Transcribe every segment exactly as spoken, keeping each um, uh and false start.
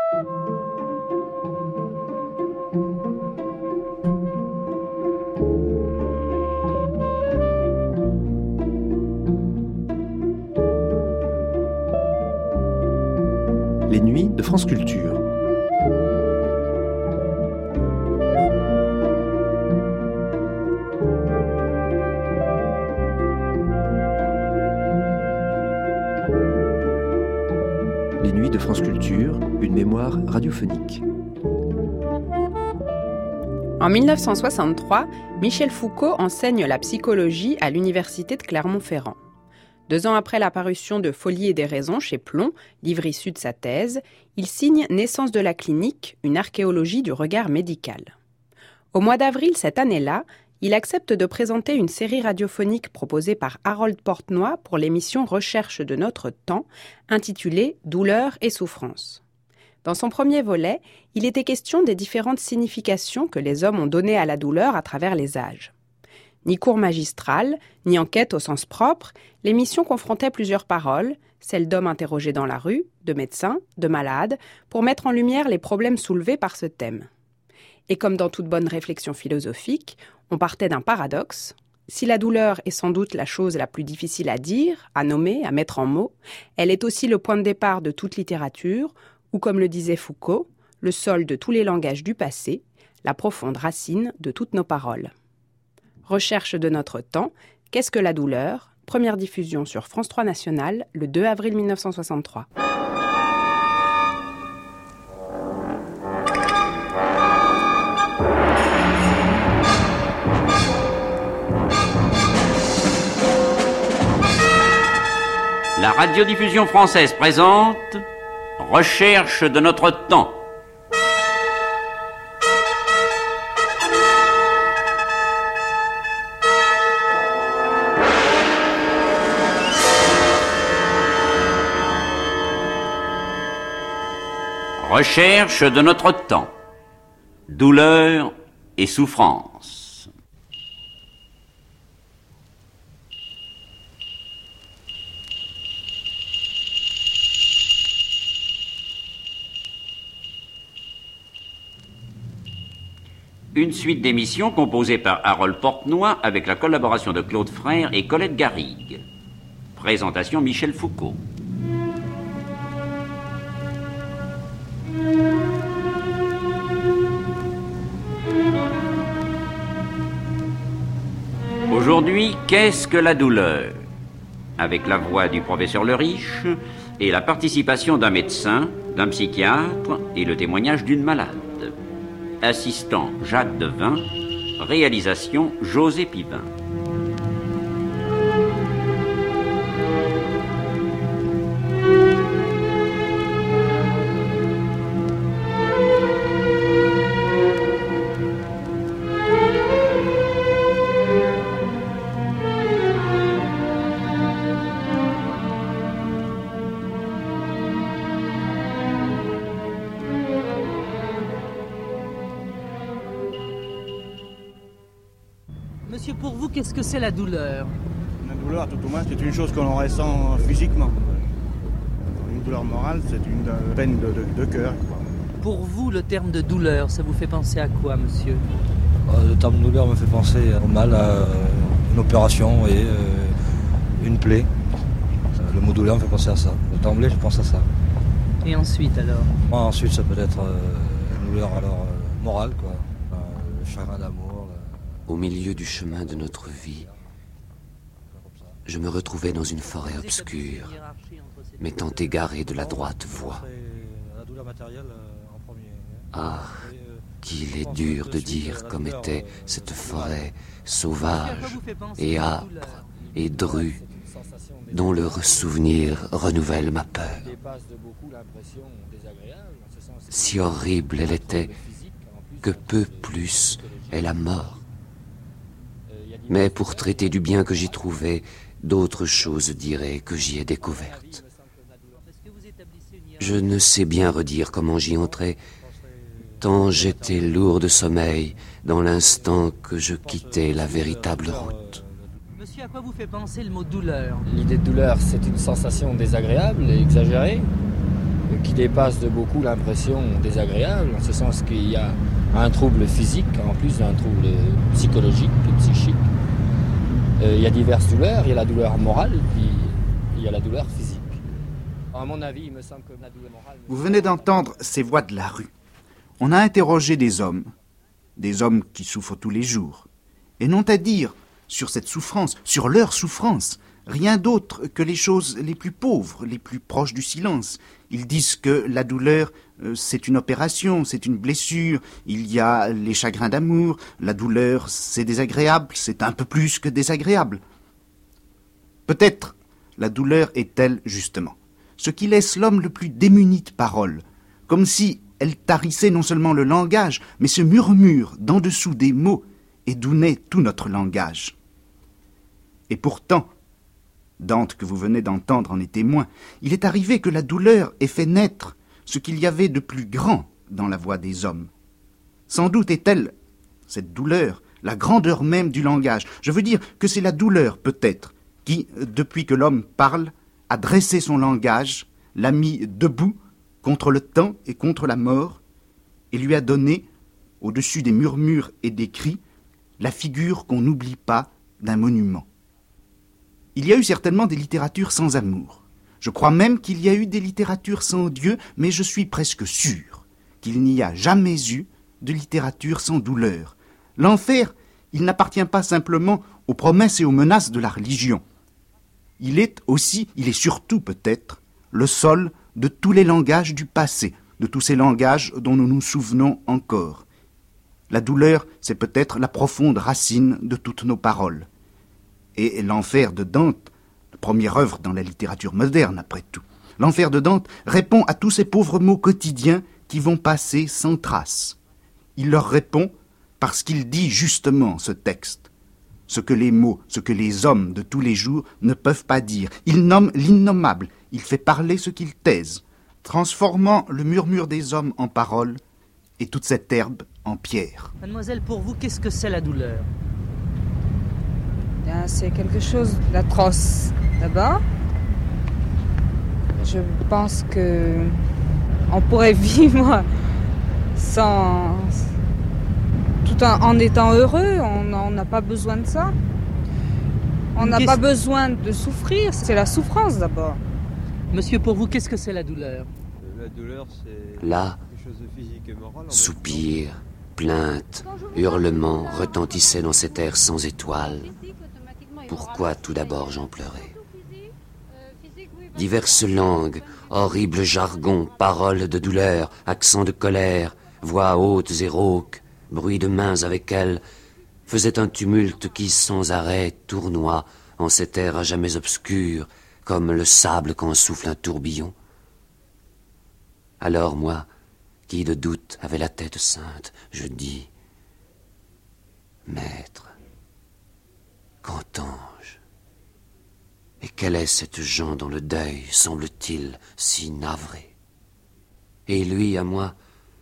Les nuits de France Culture. Les nuits de France Culture, une mémoire radiophonique. En mille neuf cent soixante-trois, Michel Foucault enseigne la psychologie à l'université de Clermont-Ferrand. Deux ans après la parution de Folie et des raisons chez Plomb, livre issu de sa thèse, il signe Naissance de la clinique, une archéologie du regard médical. Au mois d'avril cette année-là, il accepte de présenter une série radiophonique proposée par Harold Portnoy pour l'émission Recherche de notre temps, intitulée Douleur et souffrance. Dans son premier volet, il était question des différentes significations que les hommes ont données à la douleur à travers les âges. Ni cours magistral, ni enquête au sens propre, l'émission confrontait plusieurs paroles, celles d'hommes interrogés dans la rue, de médecins, de malades, pour mettre en lumière les problèmes soulevés par ce thème. Et comme dans toute bonne réflexion philosophique, on partait d'un paradoxe. Si la douleur est sans doute la chose la plus difficile à dire, à nommer, à mettre en mots, elle est aussi le point de départ de toute littérature, ou comme le disait Foucault, le sol de tous les langages du passé, la profonde racine de toutes nos paroles. Recherche de notre temps, qu'est-ce que la douleur ? Première diffusion sur France trois National, le deux avril mille neuf cent soixante-trois. La radiodiffusion française présente Recherche de notre temps. Recherche de notre temps. Douleur et souffrance. Une suite d'émissions composée par Harold Portnoy avec la collaboration de Claude Frère et Colette Garrigue. Présentation Michel Foucault. Aujourd'hui, qu'est-ce que la douleur ? Avec la voix du professeur Le Riche et la participation d'un médecin, d'un psychiatre et le témoignage d'une malade. Assistant Jacques Devin, réalisation José Pivin. Monsieur, pour vous, qu'est-ce que c'est la douleur ? La douleur, tout au moins, c'est une chose que l'on ressent physiquement. Une douleur morale, c'est une peine de, de, de cœur. Pour vous, le terme de douleur, ça vous fait penser à quoi, monsieur ? Le terme de douleur me fait penser au mal, à une opération et une plaie. Le mot douleur me fait penser à ça. D'emblée, je pense à ça. Et ensuite, alors ? Moi, ensuite, ça peut être une douleur alors, morale, quoi. Le chagrin d'amour. Au milieu du chemin de notre vie, je me retrouvais dans une forêt obscure, m'étant égaré de la droite voie. Ah, qu'il est dur de dire comme était cette forêt sauvage et âpre et drue, dont le ressouvenir renouvelle ma peur. Si horrible elle était, que peu plus est la mort. Mais pour traiter du bien que j'y trouvais, d'autres choses diraient que j'y ai découverte. Je ne sais bien redire comment j'y entrais, tant j'étais lourd de sommeil dans l'instant que je quittais la véritable route. Monsieur, à quoi vous fait penser le mot douleur ? L'idée de douleur, c'est une sensation désagréable et exagérée, qui dépasse de beaucoup l'impression désagréable, en ce sens qu'il y a un trouble physique en plus d'un trouble psychologique et psychique. Euh, il y a diverses douleurs, il y a la douleur morale et puis il y a la douleur physique. À mon avis, il me semble que la douleur morale... Vous venez d'entendre ces voix de la rue. On a interrogé des hommes, des hommes qui souffrent tous les jours, et n'ont à dire sur cette souffrance, sur leur souffrance, rien d'autre que les choses les plus pauvres, les plus proches du silence. Ils disent que la douleur, euh, c'est une opération, c'est une blessure, il y a les chagrins d'amour, la douleur, c'est désagréable, c'est un peu plus que désagréable. Peut-être la douleur est-elle, justement, ce qui laisse l'homme le plus démuni de parole, comme si elle tarissait non seulement le langage, mais ce murmure d'en dessous des mots et d'où naît tout notre langage. Et pourtant, Dante que vous venez d'entendre en est témoin, il est arrivé que la douleur ait fait naître ce qu'il y avait de plus grand dans la voix des hommes. Sans doute est-elle, cette douleur, la grandeur même du langage. Je veux dire que c'est la douleur, peut-être, qui, depuis que l'homme parle, a dressé son langage, l'a mis debout contre le temps et contre la mort, et lui a donné, au-dessus des murmures et des cris, la figure qu'on n'oublie pas d'un monument. Il y a eu certainement des littératures sans amour. Je crois même qu'il y a eu des littératures sans Dieu, mais je suis presque sûr qu'il n'y a jamais eu de littérature sans douleur. L'enfer, il n'appartient pas simplement aux promesses et aux menaces de la religion. Il est aussi, il est surtout peut-être, le sol de tous les langages du passé, de tous ces langages dont nous nous souvenons encore. La douleur, c'est peut-être la profonde racine de toutes nos paroles. Et l'enfer de Dante, la première œuvre dans la littérature moderne après tout, l'enfer de Dante répond à tous ces pauvres mots quotidiens qui vont passer sans trace. Il leur répond parce qu'il dit justement ce texte, ce que les mots, ce que les hommes de tous les jours ne peuvent pas dire. Il nomme l'innommable, il fait parler ce qu'il taise, transformant le murmure des hommes en parole et toute cette herbe en pierre. Mademoiselle, pour vous, qu'est-ce que c'est la douleur ? Bien, c'est quelque chose d'atroce. D'abord, je pense que on pourrait vivre sans, tout en, en étant heureux. On n'a pas besoin de ça. On n'a pas besoin de souffrir. C'est la souffrance d'abord. Monsieur, pour vous, qu'est-ce que c'est la douleur ? La douleur, c'est Là, quelque chose de physique et moral. soupirs, plaintes, hurlements retentissaient dans cet air sans étoiles. Pourquoi tout d'abord j'en pleurais ? Diverses langues, horribles jargons, paroles de douleur, accents de colère, voix hautes et rauques, bruit de mains avec elles, faisaient un tumulte qui sans arrêt tournoie en cet air à jamais obscur, comme le sable quand souffle un tourbillon. Alors moi, qui de doute avait la tête sainte, je dis, Maître, qu'entends-je ? Et quelle est cette gens dont le deuil semble-t-il si navré ? Et lui, à moi,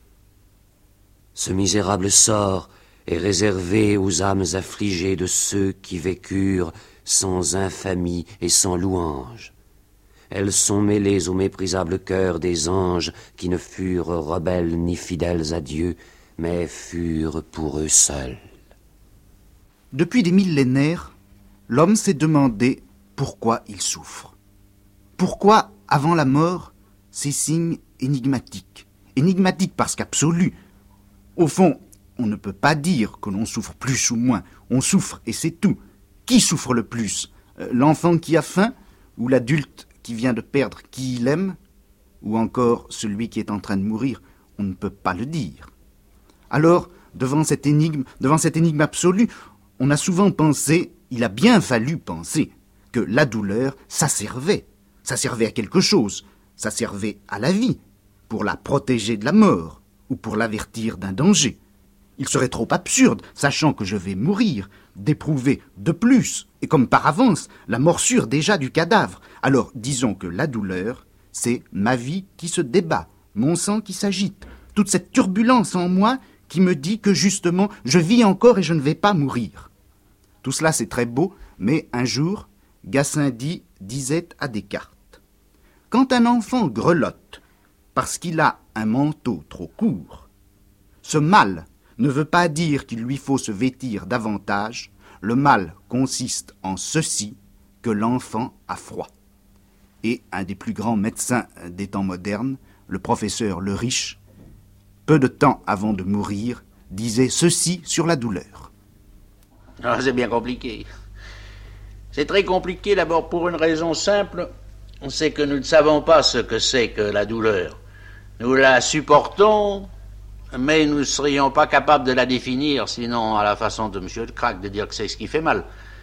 ce misérable sort est réservé aux âmes affligées de ceux qui vécurent sans infamie et sans louange. Elles sont mêlées au méprisable cœur des anges qui ne furent rebelles ni fidèles à Dieu, mais furent pour eux seuls. Depuis des millénaires, l'homme s'est demandé pourquoi il souffre. Pourquoi, avant la mort, ces signes énigmatiques. Énigmatiques parce qu'absolus. Au fond, on ne peut pas dire que l'on souffre plus ou moins. On souffre et c'est tout. Qui souffre le plus ? L'enfant qui a faim ou l'adulte qui vient de perdre qui il aime ? Ou encore celui qui est en train de mourir ? On ne peut pas le dire. Alors, devant cette énigme, devant cette énigme absolue, on a souvent pensé, il a bien fallu penser, que la douleur, ça servait. Ça servait à quelque chose. Ça servait à la vie, pour la protéger de la mort, ou pour l'avertir d'un danger. Il serait trop absurde, sachant que je vais mourir, d'éprouver de plus, et comme par avance, la morsure déjà du cadavre. Alors, disons que la douleur, c'est ma vie qui se débat, mon sang qui s'agite, toute cette turbulence en moi qui me dit que justement, je vis encore et je ne vais pas mourir. Tout cela, c'est très beau, mais un jour, Gassendi disait à Descartes, « Quand un enfant grelotte, parce qu'il a un manteau trop court. Ce mal ne veut pas dire qu'il lui faut se vêtir davantage. Le mal consiste en ceci, que l'enfant a froid. Et un des plus grands médecins des temps modernes, le professeur Le Riche, peu de temps avant de mourir, disait ceci sur la douleur. Ah, c'est bien compliqué. C'est très compliqué d'abord pour une raison simple, c'est que nous ne savons pas ce que c'est que la douleur. Nous la supportons, mais nous ne serions pas capables de la définir, sinon à la façon de M. de Crac, de dire que c'est ce qui fait mal.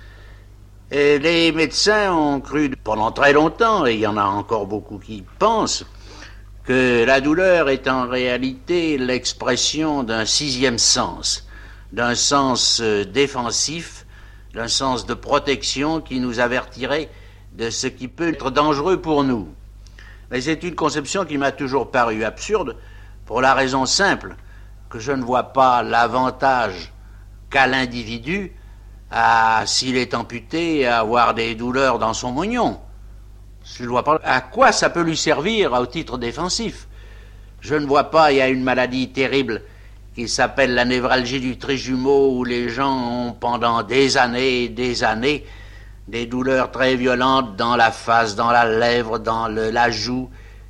Et les médecins ont cru pendant très longtemps, et il y en a encore beaucoup qui pensent, que la douleur est en réalité l'expression d'un sixième sens, d'un sens défensif, d'un sens de protection qui nous avertirait de ce qui peut être dangereux pour nous. Mais c'est une conception qui m'a toujours paru absurde, pour la raison simple que je ne vois pas l'avantage qu'a l'individu à, s'il est amputé, à avoir des douleurs dans son moignon. Je ne vois pas à quoi ça peut lui servir au titre défensif. Je ne vois pas, il y a une maladie terrible qui s'appelle la névralgie du trijumeau, où les gens ont pendant des années et des années des douleurs très violentes dans la face, dans la lèvre, dans le, la joue,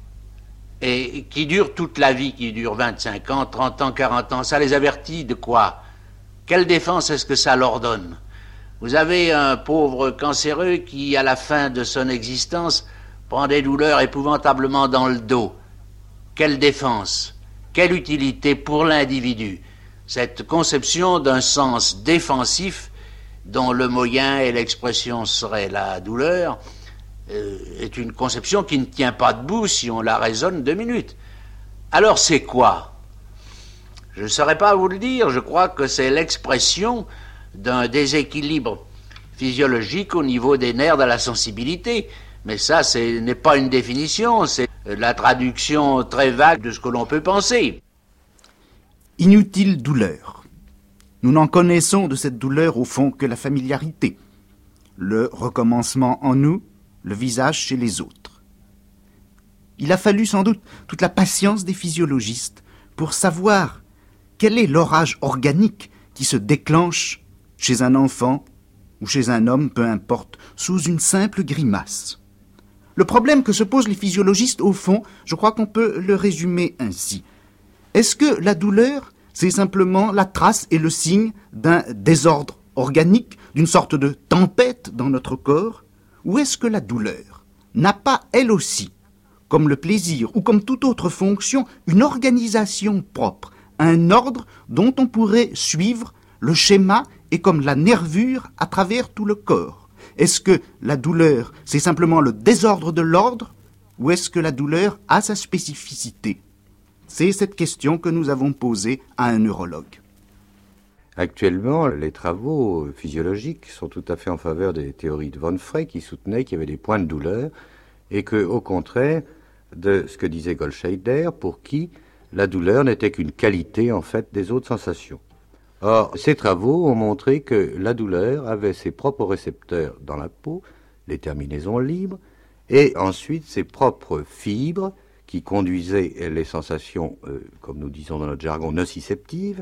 et qui durent toute la vie, qui durent vingt-cinq ans, trente ans, quarante ans. Ça les avertit de quoi? Quelle défense est-ce que ça leur donne? Vous avez un pauvre cancéreux qui, à la fin de son existence, prend des douleurs épouvantablement dans le dos. Quelle défense? Quelle utilité pour l'individu? Cette conception d'un sens défensif, dont le moyen et l'expression seraient la douleur, euh, est une conception qui ne tient pas debout si on la raisonne deux minutes. Alors c'est quoi? Je ne saurais pas vous le dire, je crois que c'est l'expression d'un déséquilibre physiologique au niveau des nerfs de la sensibilité. Mais ça, ce n'est pas une définition, c'est la traduction très vague de ce que l'on peut penser. Inutile douleur. Nous n'en connaissons de cette douleur au fond que la familiarité, le recommencement en nous, le visage chez les autres. Il a fallu sans doute toute la patience des physiologistes pour savoir quel est l'orage organique qui se déclenche chez un enfant ou chez un homme, peu importe, sous une simple grimace. Le problème que se posent les physiologistes, au fond, je crois qu'on peut le résumer ainsi. Est-ce que la douleur, c'est simplement la trace et le signe d'un désordre organique, d'une sorte de tempête dans notre corps? Ou est-ce que la douleur n'a pas, elle aussi, comme le plaisir ou comme toute autre fonction, une organisation propre, un ordre dont on pourrait suivre le schéma et comme la nervure à travers tout le corps? Est-ce que la douleur, c'est simplement le désordre de l'ordre, ou est-ce que la douleur a sa spécificité? C'est cette question que nous avons posée à un neurologue. Actuellement, les travaux physiologiques sont tout à fait en faveur des théories de Von Frey qui soutenaient qu'il y avait des points de douleur et que, au contraire de ce que disait Goldscheider, pour qui la douleur n'était qu'une qualité en fait des autres sensations. Or, ces travaux ont montré que la douleur avait ses propres récepteurs dans la peau, les terminaisons libres, et ensuite ses propres fibres qui conduisaient les sensations, euh, comme nous disons dans notre jargon, nociceptives,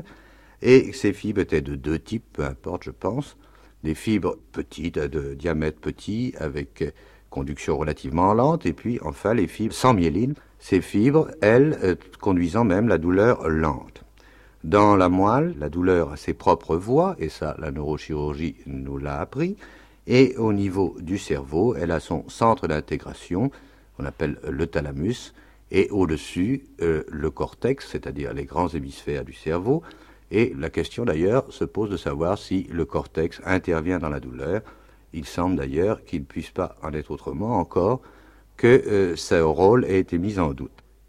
et ces fibres étaient de deux types, peu importe, je pense, des fibres petites, de diamètre petit, avec conduction relativement lente, et puis enfin les fibres sans myéline, ces fibres, elles, euh, conduisant même la douleur lente. Dans la moelle, la douleur a ses propres voies, et ça, la neurochirurgie nous l'a appris, et au niveau du cerveau, elle a son centre d'intégration, qu'on appelle le thalamus, et au-dessus, euh, le cortex, c'est-à-dire les grands hémisphères du cerveau, et la question d'ailleurs se pose de savoir si le cortex intervient dans la douleur. Il semble d'ailleurs qu'il ne puisse pas en être autrement encore que euh, ce rôle ait été mis en doute.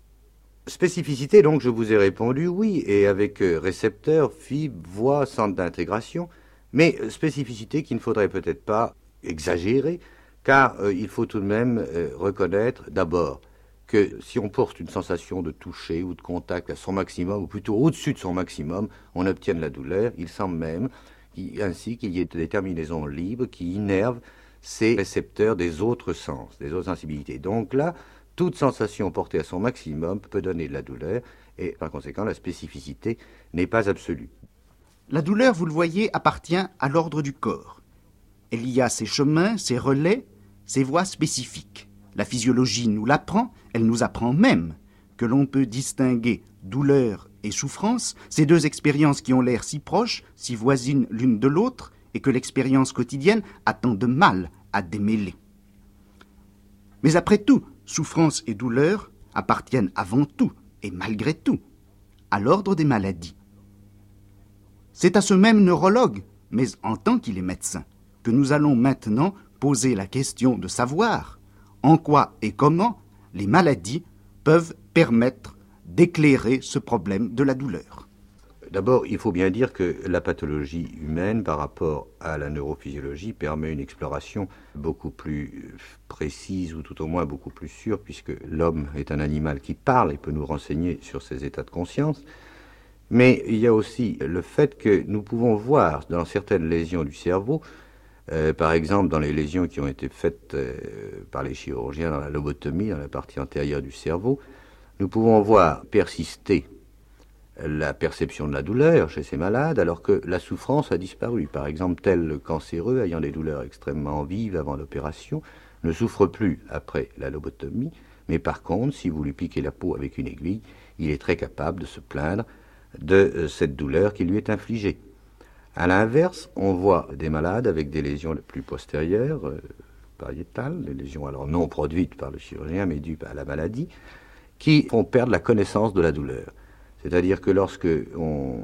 Spécificité, donc, je vous ai répondu oui, et avec euh, récepteurs, fibres, voies, centre d'intégration, mais euh, spécificité qu'il ne faudrait peut-être pas exagérer, car euh, il faut tout de même euh, reconnaître d'abord que si on porte une sensation de toucher ou de contact à son maximum, ou plutôt au-dessus de son maximum, on obtienne la douleur. Il semble même qu'il, ainsi qu'il y ait des terminaisons libres qui innervent ces récepteurs des autres sens, des autres sensibilités. Donc là, Toute sensation portée à son maximum peut donner de la douleur, et par conséquent, la spécificité n'est pas absolue. La douleur, vous le voyez, appartient à l'ordre du corps. Elle y a ses chemins, ses relais, ses voies spécifiques. La physiologie nous l'apprend, elle nous apprend même que l'on peut distinguer douleur et souffrance, ces deux expériences qui ont l'air si proches, si voisines l'une de l'autre, et que l'expérience quotidienne a tant de mal à démêler. Mais après tout, souffrance et douleur appartiennent avant tout, et malgré tout, à l'ordre des maladies. C'est à ce même neurologue, mais en tant qu'il est médecin, que nous allons maintenant poser la question de savoir en quoi et comment les maladies peuvent permettre d'éclairer ce problème de la douleur. D'abord, il faut bien dire que la pathologie humaine par rapport à la neurophysiologie permet une exploration beaucoup plus précise ou tout au moins beaucoup plus sûre, puisque l'homme est un animal qui parle et peut nous renseigner sur ses états de conscience. Mais il y a aussi le fait que nous pouvons voir dans certaines lésions du cerveau, euh, par exemple dans les lésions qui ont été faites euh, par les chirurgiens dans la lobotomie, dans la partie antérieure du cerveau, nous pouvons voir persister la perception de la douleur chez ces malades, alors que la souffrance a disparu. Par exemple, tel le cancéreux ayant des douleurs extrêmement vives avant l'opération ne souffre plus après la lobotomie, mais par contre, si vous lui piquez la peau avec une aiguille, il est très capable de se plaindre de cette douleur qui lui est infligée. À l'inverse, on voit des malades avec des lésions les plus postérieures, euh, pariétales, des lésions alors non produites par le chirurgien, mais dues à la maladie, qui font perdre la connaissance de la douleur. C'est-à-dire que lorsque on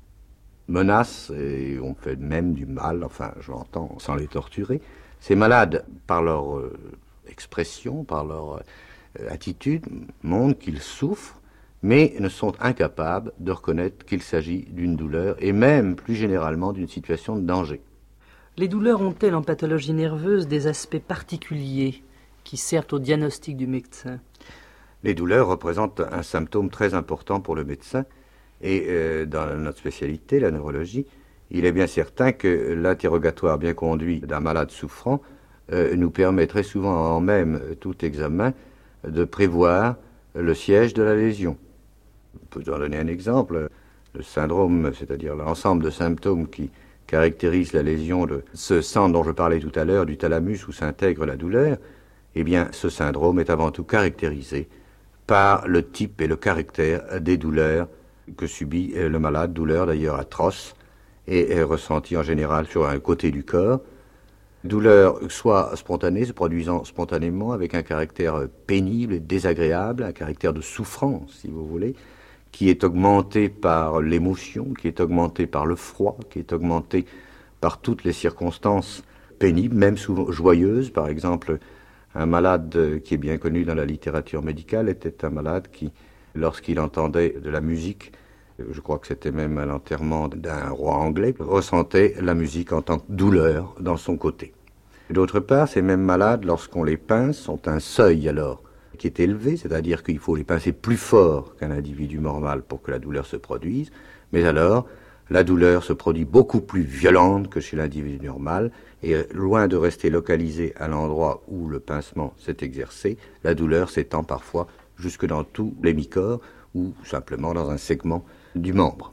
menace et on fait même du mal, enfin je l'entends sans les torturer, ces malades, par leur euh, expression, par leur euh, attitude, montrent qu'ils souffrent, mais ne sont incapables de reconnaître qu'il s'agit d'une douleur et même plus généralement d'une situation de danger. Les douleurs ont-elles en pathologie nerveuse des aspects particuliers qui servent au diagnostic du médecin ? Les douleurs représentent un symptôme très important pour le médecin et euh, dans notre spécialité, la neurologie, il est bien certain que l'interrogatoire bien conduit d'un malade souffrant euh, nous permet très souvent en même tout examen de prévoir le siège de la lésion. On peut en donner un exemple. Le syndrome, c'est-à-dire l'ensemble de symptômes qui caractérisent la lésion de ce centre dont je parlais tout à l'heure, du thalamus où s'intègre la douleur, eh bien ce syndrome est avant tout caractérisé par le type et le caractère des douleurs que subit le malade, douleurs d'ailleurs atroces et ressenties en général sur un côté du corps. Douleurs soit spontanées, se produisant spontanément avec un caractère pénible et désagréable, un caractère de souffrance si vous voulez, qui est augmenté par l'émotion, qui est augmenté par le froid, qui est augmenté par toutes les circonstances pénibles, même souvent joyeuses. Par exemple, un malade qui est bien connu dans la littérature médicale était un malade qui, lorsqu'il entendait de la musique, je crois que c'était même à l'enterrement d'un roi anglais, ressentait la musique en tant que douleur dans son côté. D'autre part, ces mêmes malades, lorsqu'on les pince, ont un seuil alors qui est élevé, c'est-à-dire qu'il faut les pincer plus fort qu'un individu normal pour que la douleur se produise, mais alors la douleur se produit beaucoup plus violente que chez l'individu normal, et loin de rester localisée à l'endroit où le pincement s'est exercé, la douleur s'étend parfois jusque dans tout l'hémicorps ou simplement dans un segment du membre.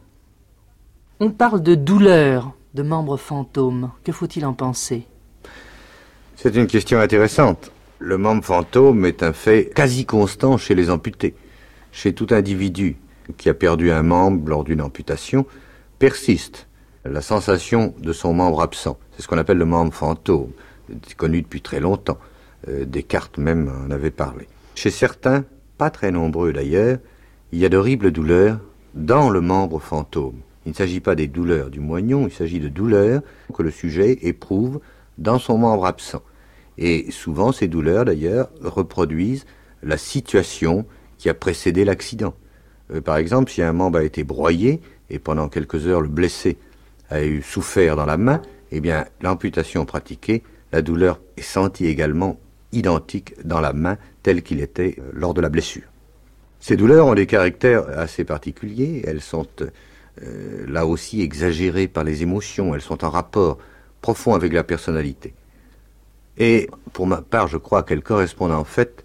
On parle de douleur de membres fantômes. Que faut-il en penser ? C'est une question intéressante. Le membre fantôme est un fait quasi constant chez les amputés. Chez tout individu qui a perdu un membre lors d'une amputation, persiste la sensation de son membre absent. C'est ce qu'on appelle le membre fantôme. C'est connu depuis très longtemps. Euh, Descartes même en avait parlé. Chez certains, pas très nombreux d'ailleurs, il y a d'horribles douleurs dans le membre fantôme. Il ne s'agit pas des douleurs du moignon, il s'agit de douleurs que le sujet éprouve dans son membre absent. Et souvent, ces douleurs, d'ailleurs, reproduisent la situation qui a précédé l'accident. Euh, par exemple, si un membre a été broyé, et pendant quelques heures, le blessé a eu souffert dans la main, eh bien, l'amputation pratiquée, la douleur est sentie également identique dans la main, tel qu'il était euh, lors de la blessure. Ces douleurs ont des caractères assez particuliers, elles sont euh, là aussi exagérées par les émotions, elles sont en rapport profond avec la personnalité. Et pour ma part, je crois qu'elles correspondent en fait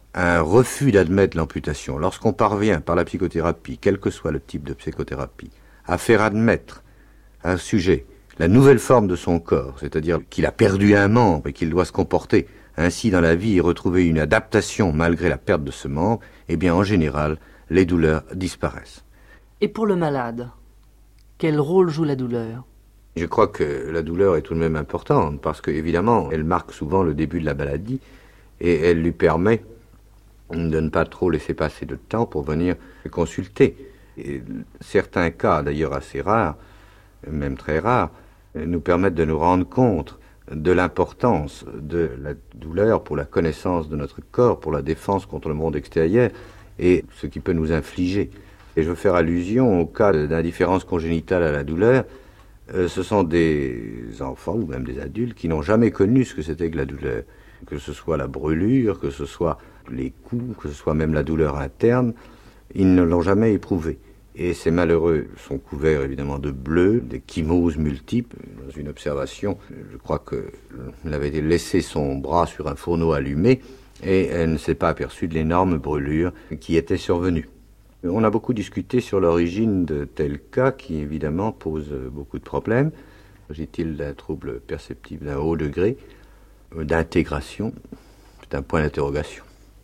un refus d'admettre l'amputation. Lorsqu'on parvient par la psychothérapie, quel que soit le type de psychothérapie, à faire admettre à un sujet la nouvelle forme de son corps, c'est-à-dire qu'il a perdu un membre et qu'il doit se comporter ainsi dans la vie et retrouver une adaptation malgré la perte de ce membre, eh bien en général, les douleurs disparaissent. Et pour le malade, quel rôle joue la douleur ? Je crois que la douleur est tout de même importante parce qu'évidemment, elle marque souvent le début de la maladie et elle lui permet de ne pas trop laisser passer de temps pour venir consulter. Et certains cas, d'ailleurs assez rares, même très rares, nous permettent de nous rendre compte de l'importance de la douleur pour la connaissance de notre corps, pour la défense contre le monde extérieur et ce qui peut nous infliger. Et je veux faire allusion au cas d'indifférence congénitale à la douleur. Euh, ce sont des enfants ou même des adultes qui n'ont jamais connu ce que c'était que la douleur. Que ce soit la brûlure, que ce soit les coups, que ce soit même la douleur interne, ils ne l'ont jamais éprouvé. Et ces malheureux sont couverts évidemment de bleu, des chymoses multiples. Dans une observation, je crois qu'il avait laissé son bras sur un fourneau allumé et elle ne s'est pas aperçue de l'énorme brûlure qui était survenue. On a beaucoup discuté sur l'origine de tels cas qui évidemment posent beaucoup de problèmes. S'agit-il d'un trouble perceptible d'un haut degré, d'intégration? C'est un point d'interrogation.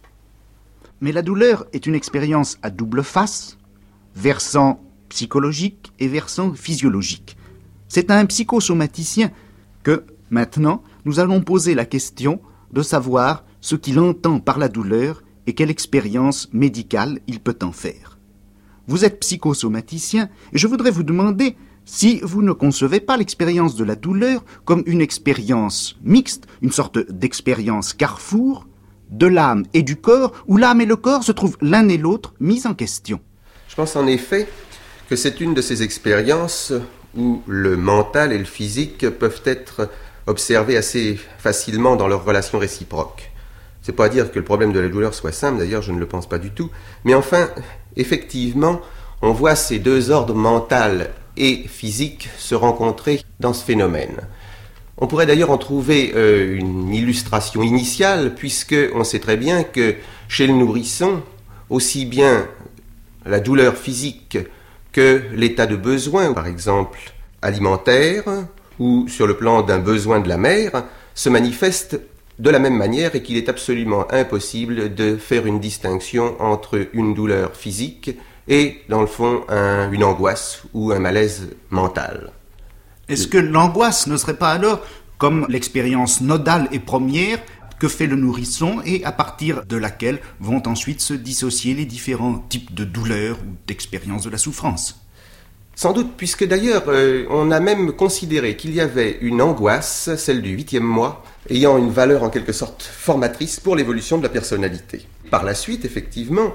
Mais la douleur est une expérience à double face, versant psychologique et versant physiologique. C'est à un psychosomaticien que, maintenant, nous allons poser la question de savoir ce qu'il entend par la douleur et quelle expérience médicale il peut en faire. Vous êtes psychosomaticien et je voudrais vous demander si vous ne concevez pas l'expérience de la douleur comme une expérience mixte, une sorte d'expérience carrefour de l'âme et du corps, où l'âme et le corps se trouvent l'un et l'autre mis en question. Je pense en effet que c'est une de ces expériences où le mental et le physique peuvent être observés assez facilement dans leurs relations réciproques. C'est pas à dire que le problème de la douleur soit simple, d'ailleurs je ne le pense pas du tout, mais enfin, effectivement, on voit ces deux ordres mental et physique se rencontrer dans ce phénomène. On pourrait d'ailleurs en trouver euh, une illustration initiale, puisque on sait très bien que chez le nourrisson, aussi bien la douleur physique que l'état de besoin, par exemple alimentaire, ou sur le plan d'un besoin de la mère, se manifestent de la même manière et qu'il est absolument impossible de faire une distinction entre une douleur physique et, dans le fond, un, une angoisse ou un malaise mental. Est-ce que l'angoisse ne serait pas alors comme l'expérience nodale et première que fait le nourrisson et à partir de laquelle vont ensuite se dissocier les différents types de douleurs ou d'expériences de la souffrance? Sans doute, puisque d'ailleurs, euh, on a même considéré qu'il y avait une angoisse, celle du huitième mois, ayant une valeur en quelque sorte formatrice pour l'évolution de la personnalité. Par la suite, effectivement,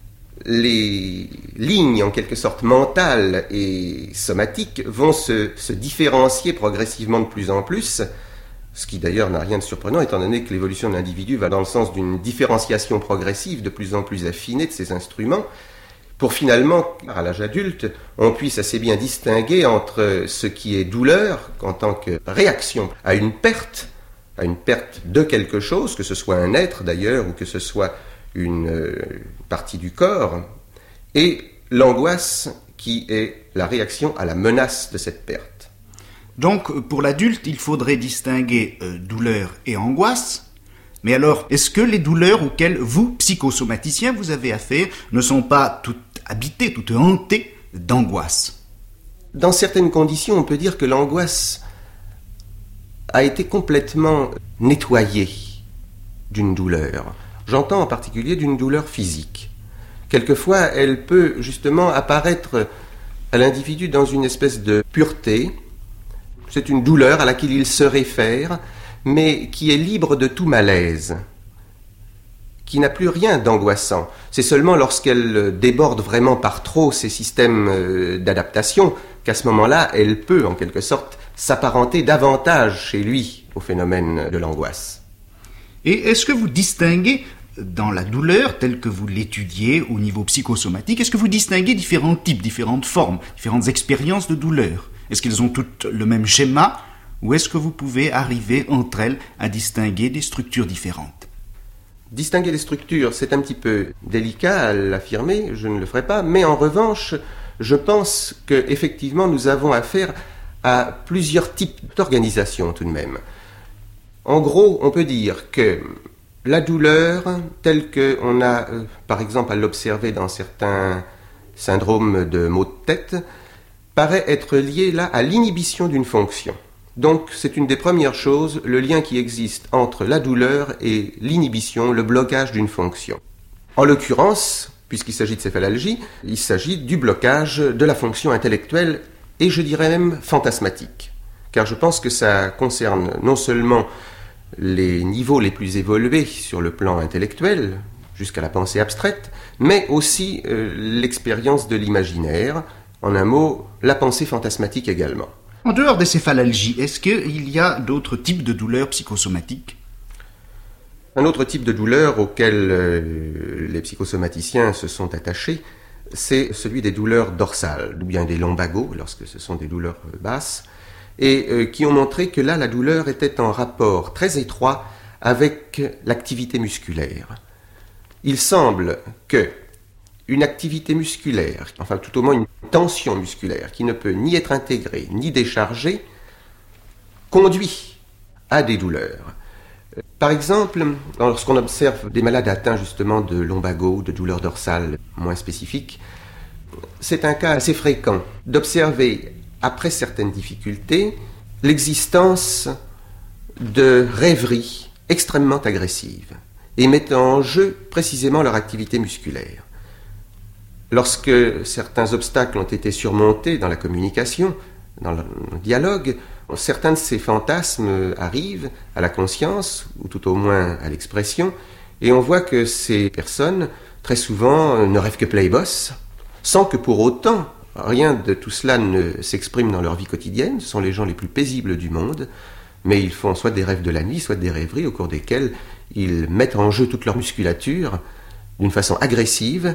les lignes en quelque sorte mentales et somatiques vont se, se différencier progressivement de plus en plus, ce qui d'ailleurs n'a rien de surprenant étant donné que l'évolution de l'individu va dans le sens d'une différenciation progressive de plus en plus affinée de ses instruments, pour finalement, à l'âge adulte, on puisse assez bien distinguer entre ce qui est douleur en tant que réaction à une perte, à une perte de quelque chose, que ce soit un être d'ailleurs, ou que ce soit une euh, partie du corps, et l'angoisse qui est la réaction à la menace de cette perte. Donc, pour l'adulte, il faudrait distinguer euh, douleur et angoisse. Mais alors, est-ce que les douleurs auxquelles vous, psychosomaticiens, vous avez affaire, ne sont pas toutes habitées, toutes hantées d'angoisse? Dans certaines conditions, on peut dire que l'angoisse a été complètement nettoyée d'une douleur. J'entends en particulier d'une douleur physique. Quelquefois, elle peut justement apparaître à l'individu dans une espèce de pureté. C'est une douleur à laquelle il se réfère, mais qui est libre de tout malaise, qui n'a plus rien d'angoissant. C'est seulement lorsqu'elle déborde vraiment par trop ses systèmes d'adaptation qu'à ce moment-là, elle peut, en quelque sorte, s'apparenter davantage chez lui au phénomène de l'angoisse. Et est-ce que vous distinguez, dans la douleur, telle que vous l'étudiez au niveau psychosomatique, est-ce que vous distinguez différents types, différentes formes, différentes expériences de douleur? Est-ce qu'elles ont toutes le même schéma? Ou est-ce que vous pouvez arriver entre elles à distinguer des structures différentes? Distinguer les structures, c'est un petit peu délicat à l'affirmer, je ne le ferai pas, mais en revanche, je pense qu'effectivement, nous avons affaire à plusieurs types d'organisation tout de même. En gros, on peut dire que la douleur, telle qu'on a, euh, par exemple, à l'observer dans certains syndromes de maux de tête, paraît être liée là à l'inhibition d'une fonction. Donc, c'est une des premières choses, le lien qui existe entre la douleur et l'inhibition, le blocage d'une fonction. En l'occurrence, puisqu'il s'agit de céphalalgie, il s'agit du blocage de la fonction intellectuelle et je dirais même fantasmatique. Car je pense que ça concerne non seulement les niveaux les plus évolués sur le plan intellectuel, jusqu'à la pensée abstraite, mais aussi euh, l'expérience de l'imaginaire, en un mot, la pensée fantasmatique également. En dehors des céphalalgies, est-ce qu'il y a d'autres types de douleurs psychosomatiques ? Un autre type de douleur auquel euh, les psychosomaticiens se sont attachés, c'est celui des douleurs dorsales, ou bien des lumbagos, lorsque ce sont des douleurs euh, basses, et euh, qui ont montré que là, la douleur était en rapport très étroit avec l'activité musculaire. Il semble que une activité musculaire, enfin tout au moins une tension musculaire, qui ne peut ni être intégrée ni déchargée, conduit à des douleurs. Par exemple, lorsqu'on observe des malades atteints justement de lumbago ou de douleurs dorsales moins spécifiques, c'est un cas assez fréquent d'observer, après certaines difficultés, l'existence de rêveries extrêmement agressives et mettant en jeu précisément leur activité musculaire. Lorsque certains obstacles ont été surmontés dans la communication, dans le dialogue, certains de ces fantasmes arrivent à la conscience, ou tout au moins à l'expression, et on voit que ces personnes, très souvent, ne rêvent que Playboss, sans que pour autant, rien de tout cela ne s'exprime dans leur vie quotidienne. Ce sont les gens les plus paisibles du monde, mais ils font soit des rêves de la nuit, soit des rêveries au cours desquelles ils mettent en jeu toute leur musculature d'une façon agressive.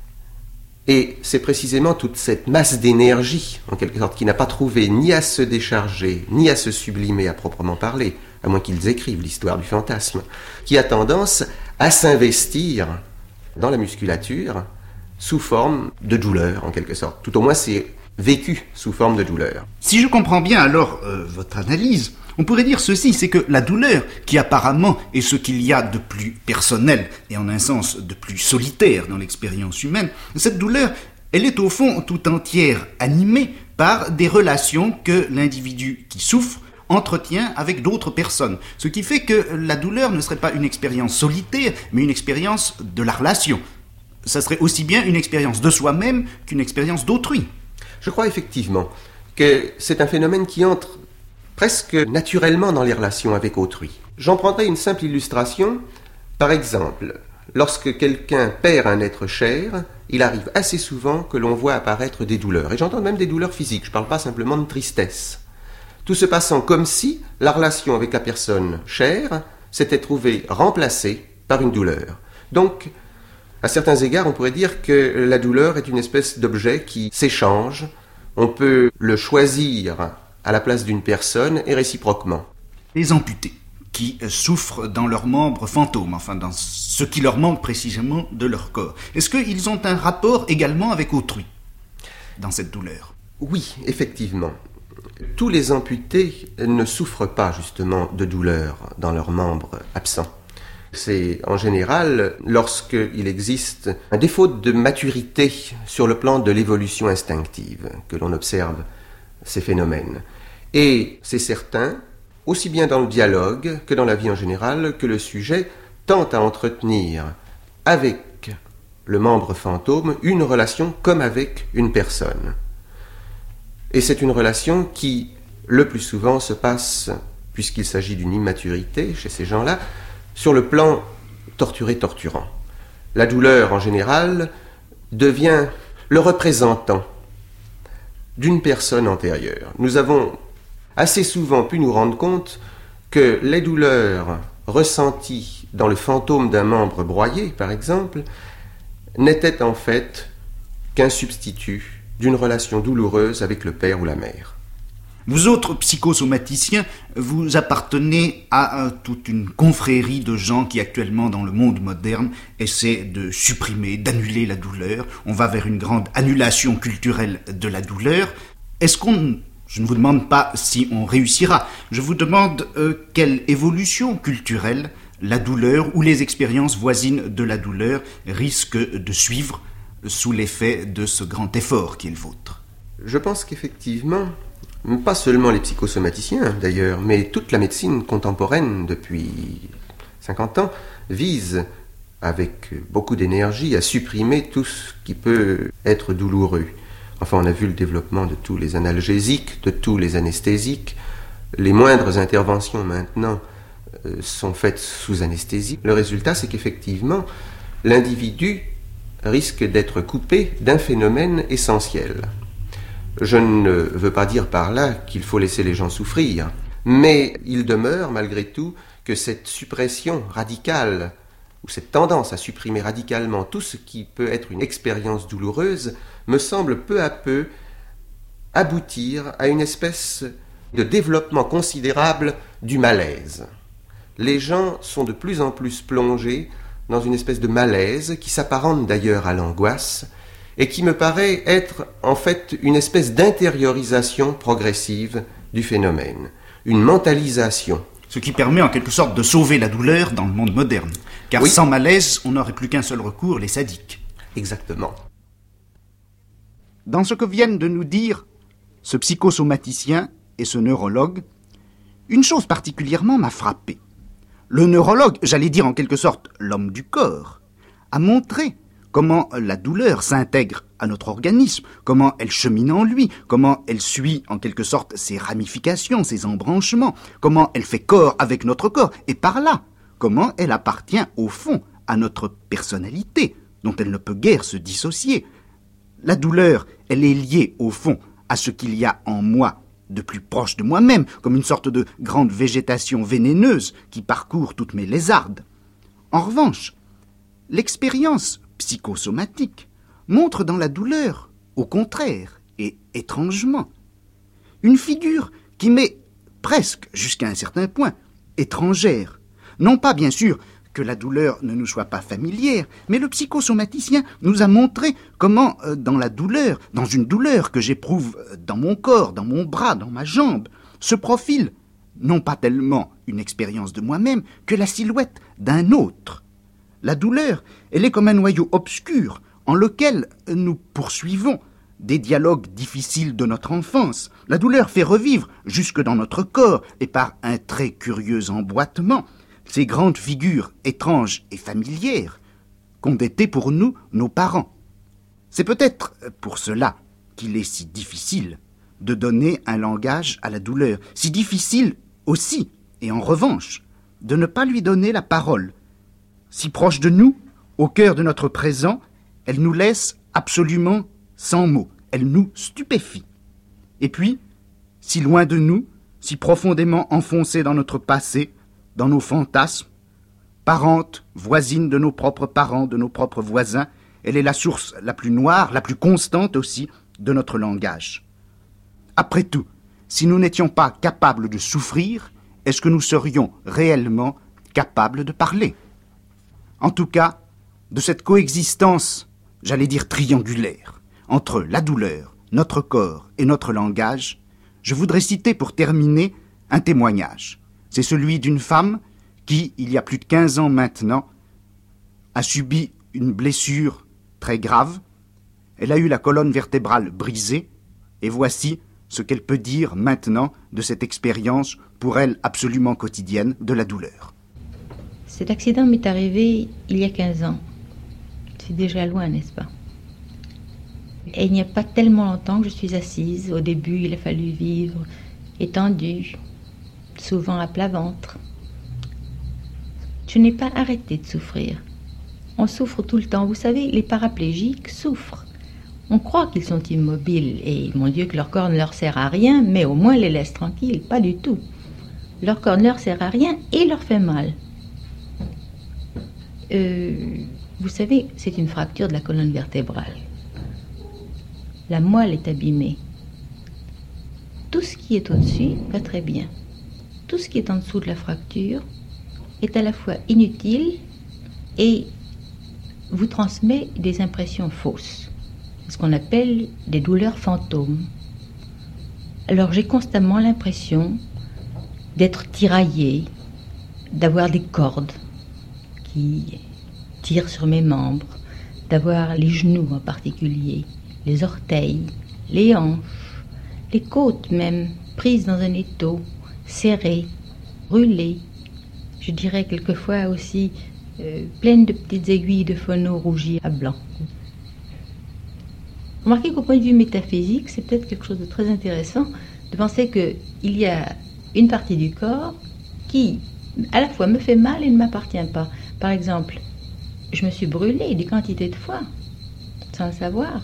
Et c'est précisément toute cette masse d'énergie, en quelque sorte, qui n'a pas trouvé ni à se décharger, ni à se sublimer à proprement parler, à moins qu'ils écrivent l'histoire du fantasme, qui a tendance à s'investir dans la musculature sous forme de douleur, en quelque sorte. Tout au moins, c'est vécu sous forme de douleur. Si je comprends bien alors euh, votre analyse, on pourrait dire ceci, c'est que la douleur, qui apparemment est ce qu'il y a de plus personnel et en un sens de plus solitaire dans l'expérience humaine, cette douleur, elle est au fond tout entière animée par des relations que l'individu qui souffre entretient avec d'autres personnes. Ce qui fait que la douleur ne serait pas une expérience solitaire, mais une expérience de la relation. Ça serait aussi bien une expérience de soi-même qu'une expérience d'autrui. Je crois effectivement que c'est un phénomène qui entre presque naturellement dans les relations avec autrui. J'en prendrai une simple illustration. Par exemple, lorsque quelqu'un perd un être cher, il arrive assez souvent que l'on voit apparaître des douleurs. Et j'entends même des douleurs physiques, je ne parle pas simplement de tristesse. Tout se passant comme si la relation avec la personne chère s'était trouvée remplacée par une douleur. Donc, à certains égards, on pourrait dire que la douleur est une espèce d'objet qui s'échange. On peut le choisir à la place d'une personne et réciproquement. Les amputés, qui souffrent dans leurs membres fantômes, enfin dans ce qui leur manque précisément de leur corps, est-ce qu'ils ont un rapport également avec autrui dans cette douleur ? Oui, effectivement. Tous les amputés ne souffrent pas justement de douleur dans leurs membres absents. C'est en général lorsqu'il existe un défaut de maturité sur le plan de l'évolution instinctive que l'on observe ces phénomènes. Et c'est certain, aussi bien dans le dialogue que dans la vie en général, que le sujet tente à entretenir avec le membre fantôme une relation comme avec une personne. Et c'est une relation qui, le plus souvent, se passe, puisqu'il s'agit d'une immaturité chez ces gens-là, sur le plan torturé-torturant. La douleur, en général, devient le représentant d'une personne antérieure. Nous avons assez souvent pu nous rendre compte que les douleurs ressenties dans le fantôme d'un membre broyé, par exemple, n'étaient en fait qu'un substitut d'une relation douloureuse avec le père ou la mère. Vous autres psychosomaticiens, vous appartenez à euh, toute une confrérie de gens qui actuellement dans le monde moderne essaient de supprimer, d'annuler la douleur. On va vers une grande annulation culturelle de la douleur. Est-ce qu'on... Je ne vous demande pas si on réussira. Je vous demande euh, quelle évolution culturelle la douleur ou les expériences voisines de la douleur risquent de suivre sous l'effet de ce grand effort qui est le vôtre. Je pense qu'effectivement, pas seulement les psychosomaticiens d'ailleurs, mais toute la médecine contemporaine depuis cinquante ans vise avec beaucoup d'énergie à supprimer tout ce qui peut être douloureux. Enfin, on a vu le développement de tous les analgésiques, de tous les anesthésiques. Les moindres interventions maintenant euh, sont faites sous anesthésie. Le résultat, c'est qu'effectivement, l'individu risque d'être coupé d'un phénomène essentiel. Je ne veux pas dire par là qu'il faut laisser les gens souffrir, mais il demeure malgré tout que cette suppression radicale, ou cette tendance à supprimer radicalement tout ce qui peut être une expérience douloureuse, me semble peu à peu aboutir à une espèce de développement considérable du malaise. Les gens sont de plus en plus plongés dans une espèce de malaise qui s'apparente d'ailleurs à l'angoisse et qui me paraît être en fait une espèce d'intériorisation progressive du phénomène, une mentalisation. Ce qui permet en quelque sorte de sauver la douleur dans le monde moderne. Car oui. Sans malaise, on n'aurait plus qu'un seul recours, les sadiques. Exactement. Dans ce que viennent de nous dire ce psychosomaticien et ce neurologue, une chose particulièrement m'a frappé. Le neurologue, j'allais dire en quelque sorte l'homme du corps, a montré comment la douleur s'intègre à notre organisme, comment elle chemine en lui, comment elle suit en quelque sorte ses ramifications, ses embranchements, comment elle fait corps avec notre corps, et par là, comment elle appartient au fond à notre personnalité, dont elle ne peut guère se dissocier. La douleur, elle est liée au fond à ce qu'il y a en moi de plus proche de moi-même, comme une sorte de grande végétation vénéneuse qui parcourt toutes mes lézardes. En revanche, l'expérience psychosomatique montre dans la douleur, au contraire, et étrangement, une figure qui m'est presque, jusqu'à un certain point, étrangère. Non pas, bien sûr, que la douleur ne nous soit pas familière, mais le psychosomaticien nous a montré comment, euh, dans la douleur, dans une douleur que j'éprouve dans mon corps, dans mon bras, dans ma jambe, se profile, non pas tellement une expérience de moi-même, que la silhouette d'un autre. La douleur, elle est comme un noyau obscur en lequel nous poursuivons des dialogues difficiles de notre enfance. La douleur fait revivre, jusque dans notre corps, et par un très curieux emboîtement, ces grandes figures étranges et familières qu'ont été pour nous nos parents. C'est peut-être pour cela qu'il est si difficile de donner un langage à la douleur, si difficile aussi, et en revanche, de ne pas lui donner la parole. Si proche de nous, au cœur de notre présent, elle nous laisse absolument sans mots, elle nous stupéfie. Et puis, si loin de nous, si profondément enfoncée dans notre passé, dans nos fantasmes, parente, voisine de nos propres parents, de nos propres voisins, elle est la source la plus noire, la plus constante aussi, de notre langage. Après tout, si nous n'étions pas capables de souffrir, est-ce que nous serions réellement capables de parler ? En tout cas, de cette coexistence, j'allais dire triangulaire, entre la douleur, notre corps et notre langage, je voudrais citer pour terminer un témoignage. C'est celui d'une femme qui, il y a plus de quinze ans maintenant, a subi une blessure très grave. Elle a eu la colonne vertébrale brisée, et voici ce qu'elle peut dire maintenant de cette expérience, pour elle absolument quotidienne, de la douleur. Cet accident m'est arrivé il y a quinze ans. C'est déjà loin, n'est-ce pas? Et il n'y a pas tellement longtemps que je suis assise. Au début, il a fallu vivre étendue, souvent à plat ventre. Je n'ai pas arrêté de souffrir. On souffre tout le temps. Vous savez, les paraplégiques souffrent. On croit qu'ils sont immobiles et, mon Dieu, que leur corps ne leur sert à rien, mais au moins les laisse tranquilles. Pas du tout. Leur corps ne leur sert à rien et leur fait mal. Euh, vous savez, c'est une fracture de la colonne vertébrale. La moelle est abîmée. tout ce qui est au-dessus va très bien. Tout ce qui est en dessous de la fracture est à la fois inutile et vous transmet des impressions fausses, ce qu'on appelle des douleurs fantômes. Alors j'ai constamment l'impression d'être tiraillée, d'avoir des cordes qui tirent sur mes membres, d'avoir les genoux en particulier, les orteils, les hanches, les côtes même, prises dans un étau, serrées, brûlées. Je dirais quelquefois aussi euh, pleines de petites aiguilles de phono rougies à blanc. Remarquez qu'au point de vue métaphysique, c'est peut-être quelque chose de très intéressant de penser qu'il y a une partie du corps qui, à la fois, me fait mal et ne m'appartient pas. Par exemple, je me suis brûlée des quantités de fois, sans le savoir.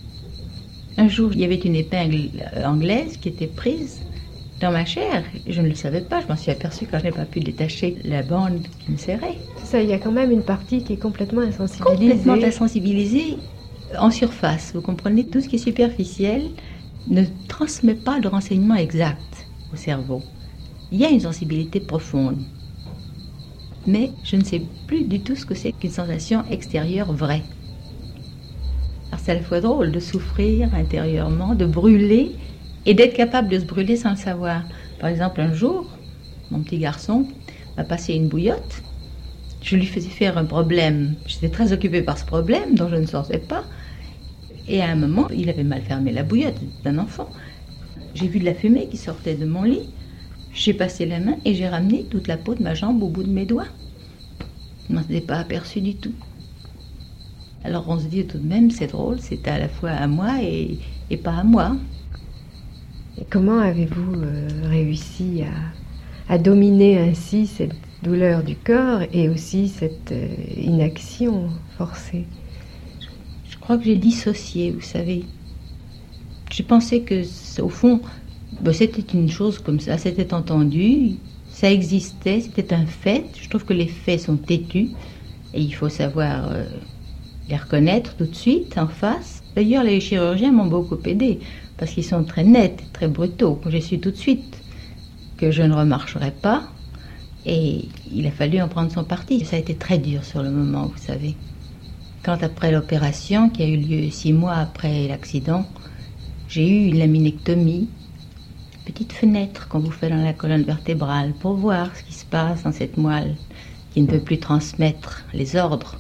Un jour, il y avait une épingle anglaise qui était prise dans ma chair. Je ne le savais pas, je m'en suis aperçue quand je n'ai pas pu détacher la bande qui me serrait. Ça, il y a quand même une partie qui est complètement insensibilisée. Complètement insensibilisée en surface. Vous comprenez, tout ce qui est superficiel ne transmet pas de renseignements exacts au cerveau. Il y a une sensibilité profonde. Mais je ne sais plus du tout ce que c'est qu'une sensation extérieure vraie. Alors c'est à la fois drôle de souffrir intérieurement, de brûler et d'être capable de se brûler sans le savoir. Par exemple, un jour, mon petit garçon m'a passé une bouillotte. Je lui faisais faire un problème. J'étais très occupée par ce problème dont je ne sortais pas. Et à un moment, il avait mal fermé la bouillotte, c'était un enfant. J'ai vu de la fumée qui sortait de mon lit. J'ai passé la main et j'ai ramené toute la peau de ma jambe au bout de mes doigts. Je ne m'en étais pas aperçu du tout. Alors on se dit tout de même, c'est drôle, c'est à la fois à moi et, et pas à moi. Et comment avez-vous euh, réussi à, à dominer ainsi cette douleur du corps et aussi cette euh, inaction forcée? Je crois que j'ai dissocié, vous savez. J'ai pensé que, au fond, ben, c'était une chose comme ça, c'était entendu, ça existait, c'était un fait. Je trouve que les faits sont têtus et il faut savoir euh, les reconnaître tout de suite, en face. D'ailleurs, les chirurgiens m'ont beaucoup aidé parce qu'ils sont très nets, très brutaux. J'ai su tout de suite que je ne remarcherais pas et il a fallu en prendre son parti. Ça a été très dur sur le moment, vous savez. Quand après l'opération, qui a eu lieu six mois après l'accident, j'ai eu une laminectomie, petite fenêtre qu'on vous fait dans la colonne vertébrale pour voir ce qui se passe dans cette moelle qui ne peut plus transmettre les ordres.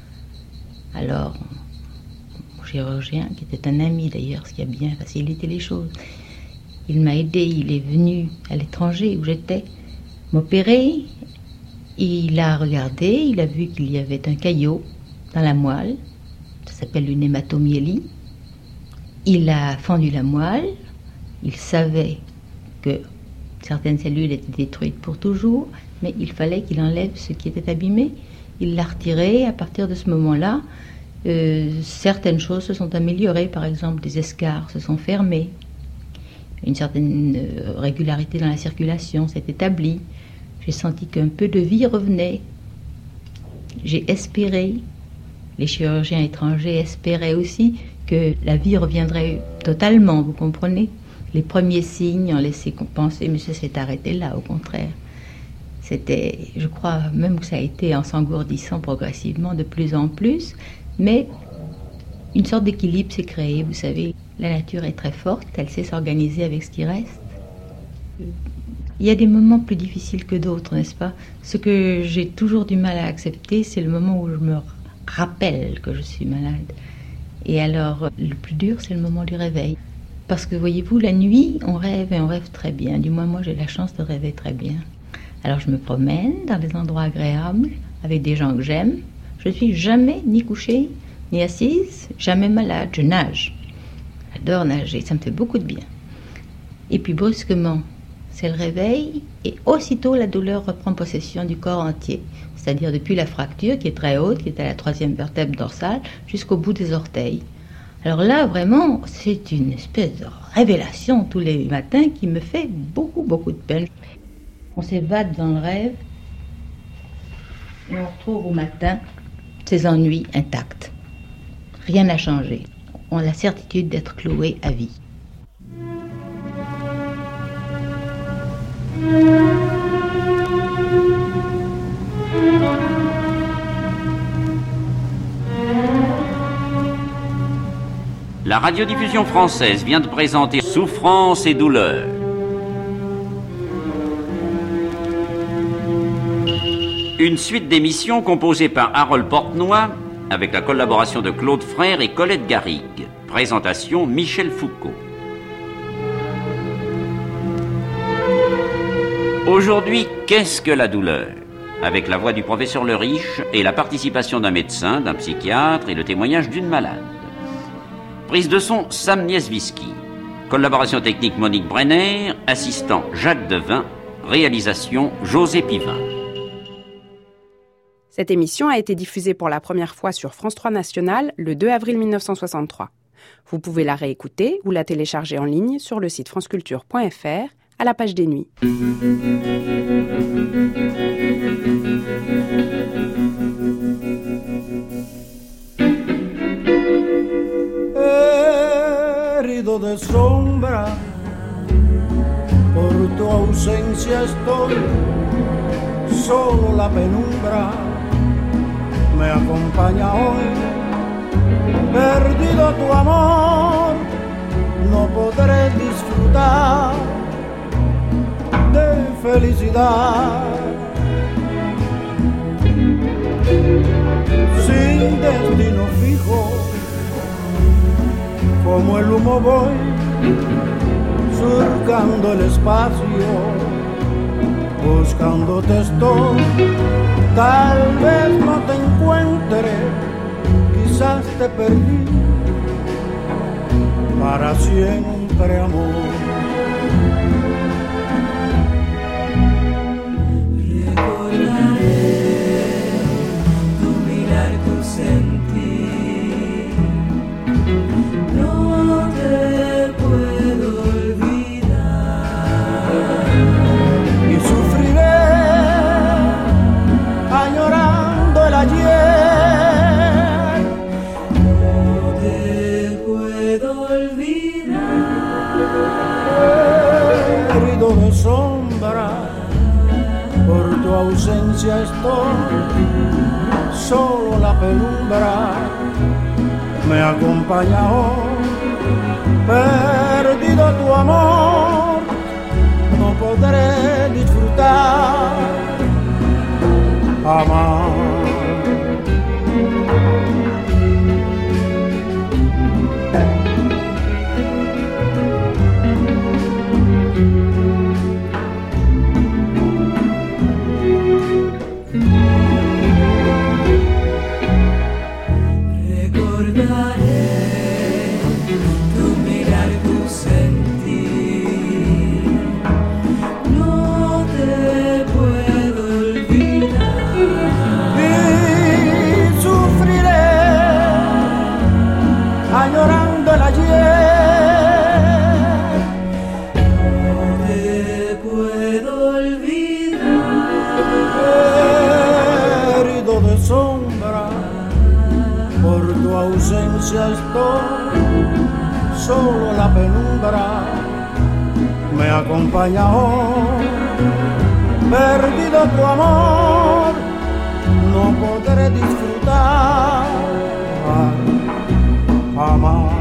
Alors, mon chirurgien, qui était un ami d'ailleurs, ce qui a bien facilité les choses, il m'a aidé, il est venu à l'étranger où j'étais m'opérer. Il a regardé, il a vu qu'il y avait un caillot dans la moelle, ça s'appelle une hématomyélie. Il a fendu la moelle, il savait que certaines cellules étaient détruites pour toujours, mais il fallait qu'il enlève ce qui était abîmé. Il l'a retiré. À partir de ce moment-là, euh, certaines choses se sont améliorées. Par exemple, des escarres se sont fermés. Une certaine euh, régularité dans la circulation s'est établie. J'ai senti qu'un peu de vie revenait. J'ai espéré, les chirurgiens étrangers espéraient aussi que la vie reviendrait totalement, vous comprenez? Les premiers signes ont laissé penser, mais ça s'est arrêté là, au contraire. C'était, je crois même que ça a été en s'engourdissant progressivement de plus en plus, mais une sorte d'équilibre s'est créé, vous savez. La nature est très forte, elle sait s'organiser avec ce qui reste. Il y a des moments plus difficiles que d'autres, n'est-ce pas? Ce que j'ai toujours du mal à accepter, c'est le moment où je me rappelle que je suis malade. Et alors, le plus dur, c'est le moment du réveil. Parce que, voyez-vous, la nuit, on rêve et on rêve très bien. Du moins, moi, j'ai la chance de rêver très bien. Alors, je me promène dans des endroits agréables, avec des gens que j'aime. Je ne suis jamais ni couchée, ni assise, jamais malade. Je nage. J'adore nager, ça me fait beaucoup de bien. Et puis, brusquement, c'est le réveil, et aussitôt, la douleur reprend possession du corps entier. C'est-à-dire depuis la fracture, qui est très haute, qui est à la troisième vertèbre dorsale, jusqu'au bout des orteils. Alors là, vraiment, c'est une espèce de révélation tous les matins qui me fait beaucoup, beaucoup de peine. On s'évade dans le rêve et on retrouve au matin ses ennuis intacts. Rien n'a changé. On a la certitude d'être cloué à vie. La radiodiffusion française vient de présenter Souffrance et douleur. Une suite d'émissions composée par Harold Portnoy avec la collaboration de Claude Frère et Colette Garrigue. Présentation Michel Foucault. Aujourd'hui, qu'est-ce que la douleur ? Avec la voix du professeur Le Riche et la participation d'un médecin, d'un psychiatre et le témoignage d'une malade. Prise de son Sam Nieswiski. Collaboration technique Monique Brenner. Assistant Jacques Devin. Réalisation José Pivin. Cette émission a été diffusée pour la première fois sur France trois National le deux avril mille neuf cent soixante-trois. Vous pouvez la réécouter ou la télécharger en ligne sur le site franceculture point f r à la page des nuits. Herido de sombra, por tu ausencia estoy, solo la penumbra me acompaña hoy. Perdido tu amor, no podré disfrutar de felicidad. Sin destino fijo, como el humo voy surcando el espacio, buscándote estoy. Tal vez no te encuentre, quizás te perdí para siempre, amor. Recordaré tu mirar, tu sentir. No te puedo olvidar. Y sufriré añorando el ayer. No te puedo olvidar. Herido de sombra, por tu ausencia estoy, solo la penumbra me acompaña hoy. Perdido tu amor, no podré disfrutar, amar. Recordaré tu mirar, tu sentir. No te puedo olvidar. Y sufriré añorando el ayer. No te puedo olvidar. Herido de sombra, por tu ausencia estoy, solo la penumbra me acompaña hoy. Perdido tu amor, no podré disfrutar, amar.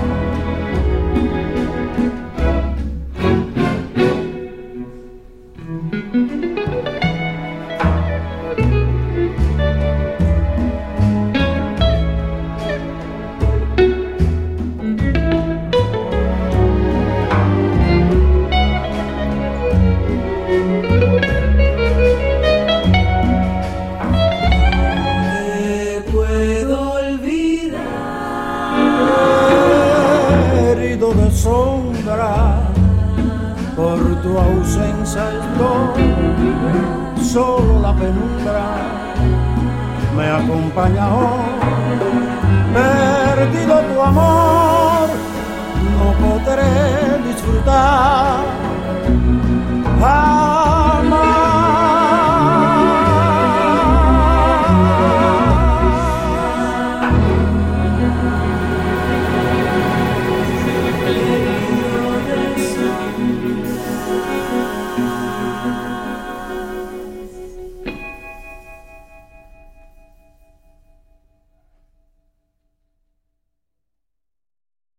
Por tu ausencia estoy, solo la penumbra me acompaña hoy. Perdido tu amor, no podré disfrutar.